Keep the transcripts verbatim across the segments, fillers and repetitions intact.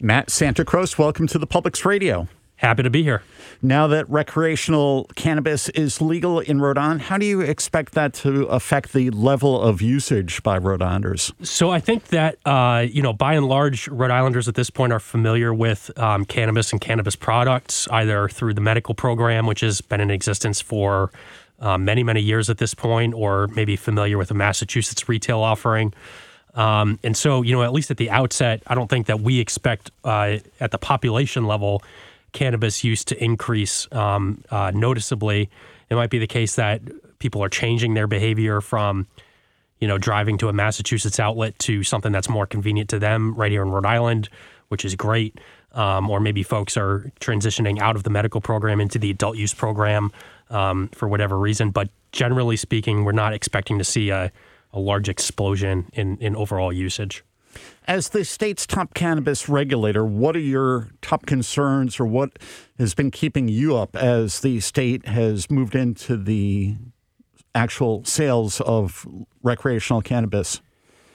Matt Santacroce, welcome to the Publix Radio. Happy to be here. Now that recreational cannabis is legal in Rhode Island, how do you expect that to affect the level of usage by Rhode Islanders? So I think that, uh, you know, by and large, Rhode Islanders at this point are familiar with um, cannabis and cannabis products, either through the medical program, which has been in existence for uh, many, many years at this point, or maybe familiar with the Massachusetts retail offering. Um, and so, you know, at least at the outset, I don't think that we expect uh, at the population level cannabis use to increase um, uh, noticeably. It might be the case that people are changing their behavior from, you know, driving to a Massachusetts outlet to something that's more convenient to them right here in Rhode Island, which is great. Um, or maybe folks are transitioning out of the medical program into the adult use program um, for whatever reason. But generally speaking, we're not expecting to see a, a large explosion in, in overall usage. As the state's top cannabis regulator, what are your top concerns, or what has been keeping you up as the state has moved into the actual sales of recreational cannabis?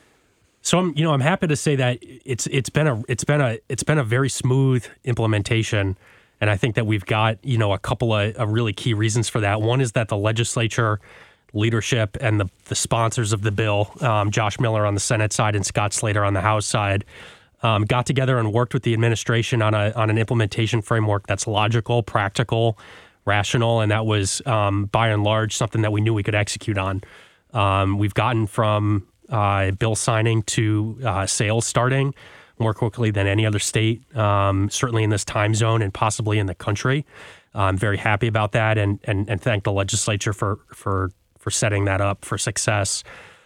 So I'm, you know, I'm happy to say that it's it's been a it's been a it's been a very smooth implementation, and I think that we've got, you know, a couple of, of really key reasons for that. One is that the legislature leadership and the, the sponsors of the bill, um, Josh Miller on the Senate side and Scott Slater on the House side, um, got together and worked with the administration on a on an implementation framework that's logical, practical, rational, and that was, um, by and large, something that we knew we could execute on. Um, we've gotten from uh, bill signing to uh, sales starting more quickly than any other state, um, certainly in this time zone and possibly in the country. I'm very happy about that, and and and thank the legislature for for. for setting that up for success.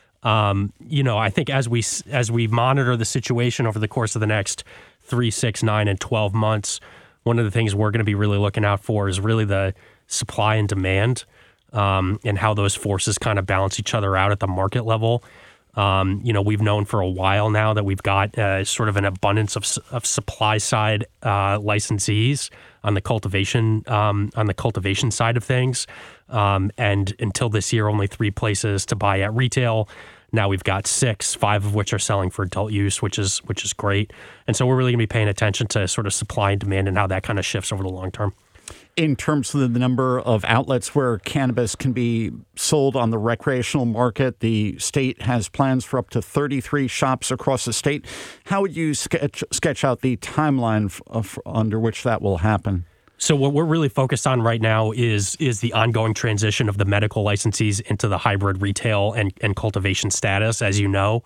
Um, you know, I think as we as we monitor the situation over the course of the next three, six, nine, and twelve months, one of the things we're going to be really looking out for is really the supply and demand, um, and how those forces kind of balance each other out at the market level. Um, you know, we've known for a while now that we've got uh, sort of an abundance of, of supply side uh, licensees on the cultivation um, on the cultivation side of things. Um, and until this year, only three places to buy at retail. Now we've got six, five of which are selling for adult use, which is which is great. And so we're really going to be paying attention to sort of supply and demand and how that kind of shifts over the long term. In terms of the number of outlets where cannabis can be sold on the recreational market, the state has plans for up to thirty-three shops across the state. How would you sketch, sketch out the timeline f- of, under which that will happen? So what we're really focused on right now is is the ongoing transition of the medical licensees into the hybrid retail and, and cultivation status, as you know.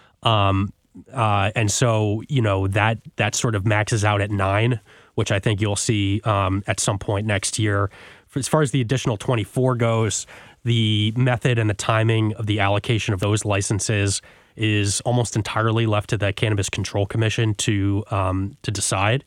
Um, uh, and so, you know, that that sort of maxes out at nine, which I think you'll see um, at some point next year. As far as the additional twenty-four goes, the method and the timing of the allocation of those licenses is almost entirely left to the Cannabis Control Commission to um, to decide.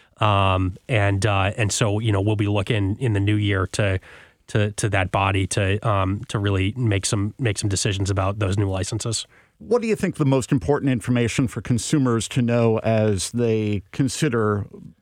Um, and uh, and so, you know, we'll be looking in the new year to to to that body to um, to really make some make some decisions about those new licenses. What do you think the most important information for consumers to know as they consider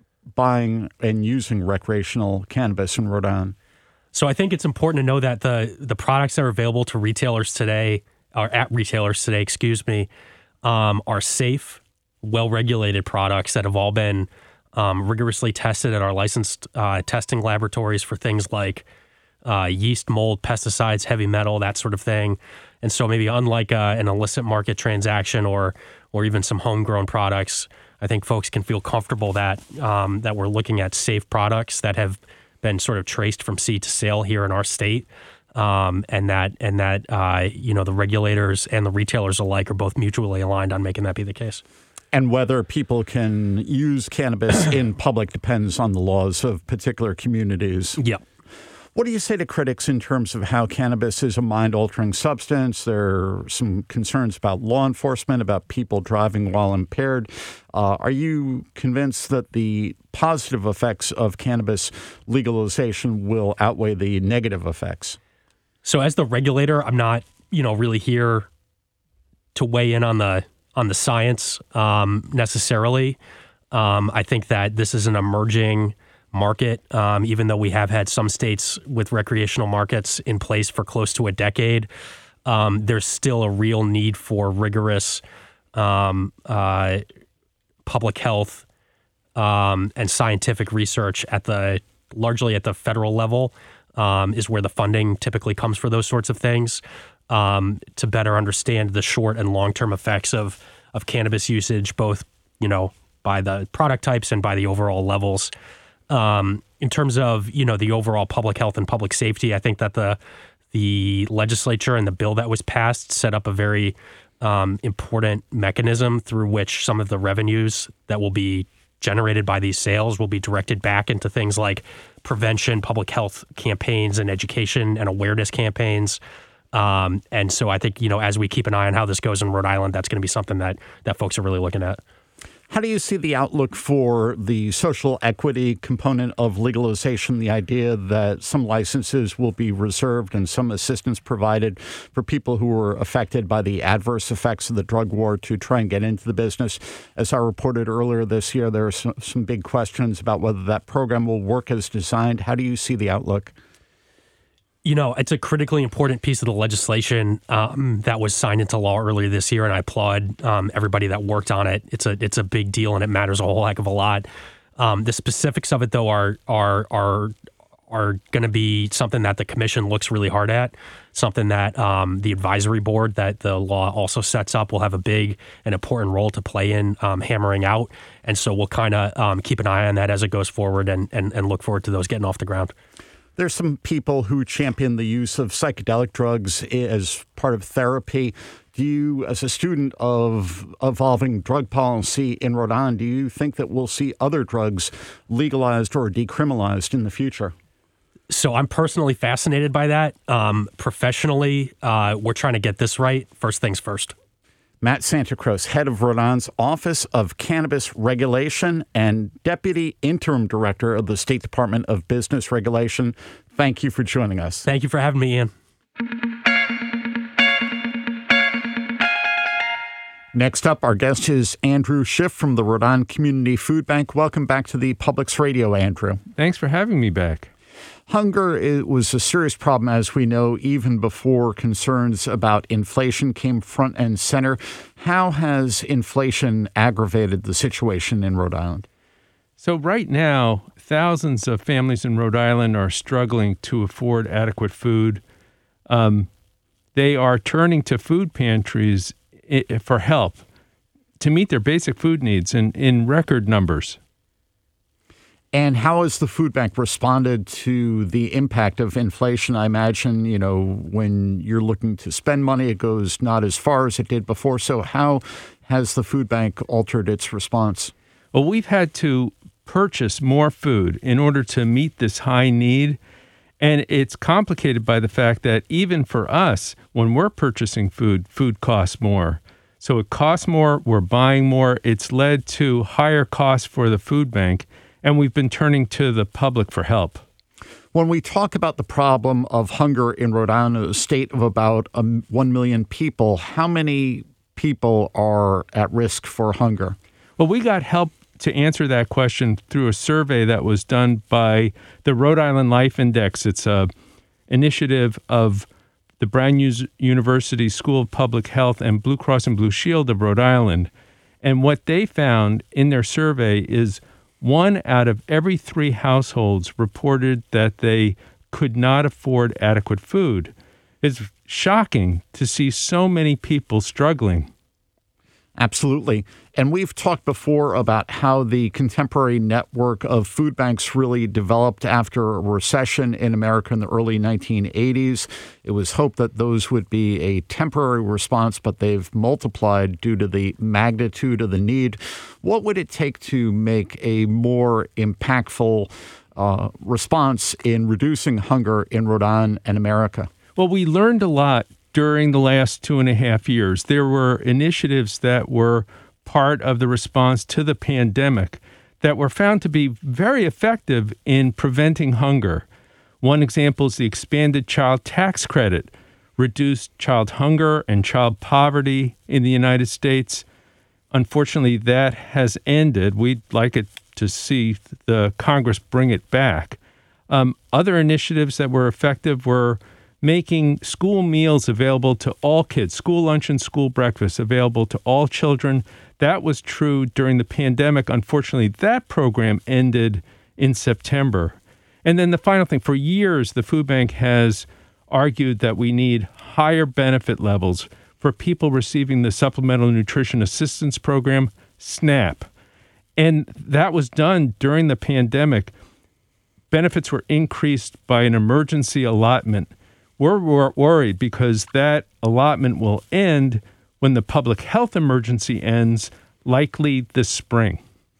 buying and using recreational cannabis in Rhode Island? So I think it's important to know that the the products that are available to retailers today, or at retailers today, excuse me, um, are safe, well-regulated products that have all been um, rigorously tested at our licensed uh, testing laboratories for things like uh, yeast, mold, pesticides, heavy metal, that sort of thing. And so maybe unlike uh, an illicit market transaction or or even some homegrown products, I think folks can feel comfortable that um, that we're looking at safe products that have been sort of traced from seed to sale here in our state, um, and that and that uh, you know the regulators and the retailers alike are both mutually aligned on making that be the case. And whether people can use cannabis in public depends on the laws of particular communities. Yep. What do you say to critics in terms of how cannabis is a mind-altering substance? There are some concerns about law enforcement, about people driving while impaired. Uh, are you convinced that the positive effects of cannabis legalization will outweigh the negative effects? So as the regulator, I'm not, you know, really here to weigh in on the on the science um, necessarily. Um, I think that this is an emerging market, um, even though we have had some states with recreational markets in place for close to a decade. Um, there's still a real need for rigorous um, uh, public health um, and scientific research at the largely at the federal level um, is where the funding typically comes for those sorts of things, um, to better understand the short and long-term effects of of cannabis usage, both, you know, by the product types and by the overall levels. Um, in terms of, you know, the overall public health and public safety, I think that the the legislature and the bill that was passed set up a very um, important mechanism through which some of the revenues that will be generated by these sales will be directed back into things like prevention, public health campaigns, and education and awareness campaigns. Um, and so I think, you know, as we keep an eye on how this goes in Rhode Island, that's going to be something that that folks are really looking at. How do you see the outlook for the social equity component of legalization, the idea that some licenses will be reserved and some assistance provided for people who were affected by the adverse effects of the drug war to try and get into the business? As I reported earlier this year, there are some, some big questions about whether that program will work as designed. How do you see the outlook? You know, it's a critically important piece of the legislation um, that was signed into law earlier this year, and I applaud um, everybody that worked on it. It's a it's a big deal, and it matters a whole heck of a lot. Um, the specifics of it, though, are are are are going to be something that the commission looks really hard at. Something that um, the advisory board that the law also sets up will have a big and important role to play in um, hammering out. And so we'll kind of um, keep an eye on that as it goes forward, and, and and look forward to those getting off the ground. There's some people who champion the use of psychedelic drugs as part of therapy. Do you, as a student of evolving drug policy in Rhode Island, do you think that we'll see other drugs legalized or decriminalized in the future? So I'm personally fascinated by that. Um, professionally, uh, we're trying to get this right. First things first. Matt Santacroce, head of Rhode Island's Office of Cannabis Regulation and Deputy Interim Director of the State Department of Business Regulation. Thank you for joining us. Thank you for having me, Ian. Next up, our guest is Andrew Schiff from the Rhode Island Community Food Bank. Welcome back to the Publix Radio, Andrew. Thanks for having me back. Hunger it was a serious problem, as we know, even before concerns about inflation came front and center. How has inflation aggravated the situation in Rhode Island? So right now, thousands of families in Rhode Island are struggling to afford adequate food. Um, they are turning to food pantries for help to meet their basic food needs in, in record numbers. And how has the food bank responded to the impact of inflation? I imagine, you know, when you're looking to spend money, it goes not as far as it did before. So how has the food bank altered its response? Well, we've had to purchase more food in order to meet this high need. And it's complicated by the fact that even for us, when we're purchasing food, food costs more. So it costs more, we're buying more. It's led to higher costs for the food bank. And we've been turning to the public for help. When we talk about the problem of hunger in Rhode Island, a state of about um, one million people, how many people are at risk for hunger? Well, we got help to answer that question through a survey that was done by the Rhode Island Life Index. It's a initiative of the Brown University School of Public Health and Blue Cross and Blue Shield of Rhode Island. And what they found in their survey is one out of every three households reported that they could not afford adequate food. It's shocking to see so many people struggling. Absolutely. And we've talked before about how the contemporary network of food banks really developed after a recession in America in the early nineteen eighties. It was hoped that those would be a temporary response, but they've multiplied due to the magnitude of the need. What would it take to make a more impactful uh, response in reducing hunger in Rhode Island and America? Well, we learned a lot during the last two and a half years. There were initiatives that were part of the response to the pandemic that were found to be very effective in preventing hunger. One example is the expanded child tax credit, reduced child hunger and child poverty in the United States. Unfortunately, that has ended. We'd like it to see the Congress bring it back. Um, other initiatives that were effective were making school meals available to all kids, school lunch and school breakfast available to all children. That was true during the pandemic. Unfortunately, that program ended in September. And then the final thing, for years, the food bank has argued that we need higher benefit levels for people receiving the Supplemental Nutrition Assistance Program, SNAP. And that was done during the pandemic. Benefits were increased by an emergency allotment. We're, we're worried because that allotment will end when the public health emergency ends, likely this spring.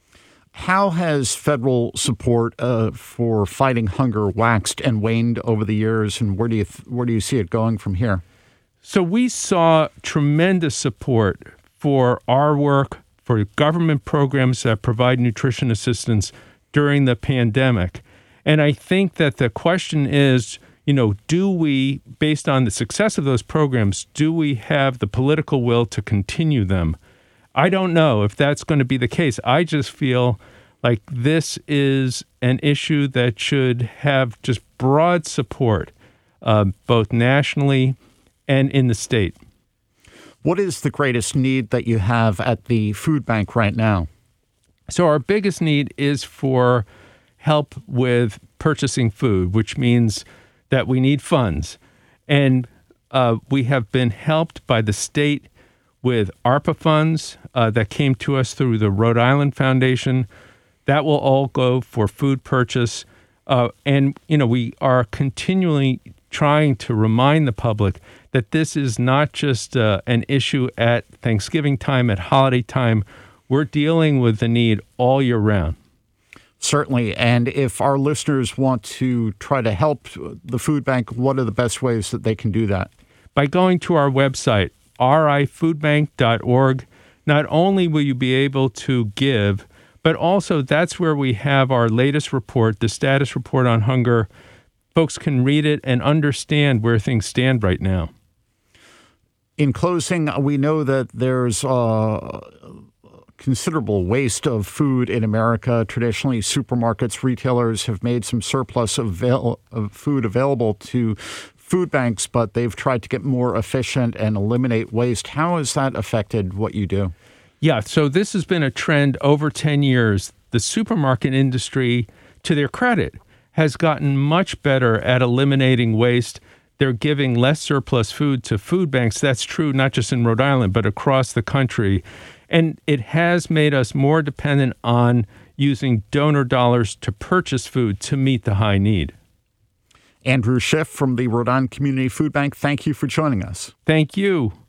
How has federal support uh, for fighting hunger waxed and waned over the years, and where do you th- where do you see it going from here? So we saw tremendous support for our work, for government programs that provide nutrition assistance during the pandemic. And I think that the question is, you know, do we, based on the success of those programs, do we have the political will to continue them? I don't know if that's going to be the case. I just feel like this is an issue that should have just broad support, uh, both nationally and in the state. What is the greatest need that you have at the food bank right now? So our biggest need is for help with purchasing food, which means that we need funds. And uh, we have been helped by the state with ARPA funds uh, that came to us through the Rhode Island Foundation. That will all go for food purchase. Uh, and, you know, we are continually trying to remind the public that this is not just uh, an issue at Thanksgiving time, at holiday time. We're dealing with the need all year round. Certainly. And if our listeners want to try to help the food bank, what are the best ways that they can do that? By going to our website, r i food bank dot org, not only will you be able to give, but also that's where we have our latest report, the status report on hunger. Folks can read it and understand where things stand right now. In closing, we know that there's uh, considerable waste of food in America. Traditionally, supermarkets, retailers have made some surplus of, avail- of food available to food banks, but they've tried to get more efficient and eliminate waste. How has that affected what you do? Yeah, so this has been a trend over ten years. The supermarket industry, to their credit, has gotten much better at eliminating waste. They're giving less surplus food to food banks. That's true not just in Rhode Island, but across the country. And it has made us more dependent on using donor dollars to purchase food to meet the high need. Andrew Schiff from the Rhode Island Community Food Bank, thank you for joining us. Thank you.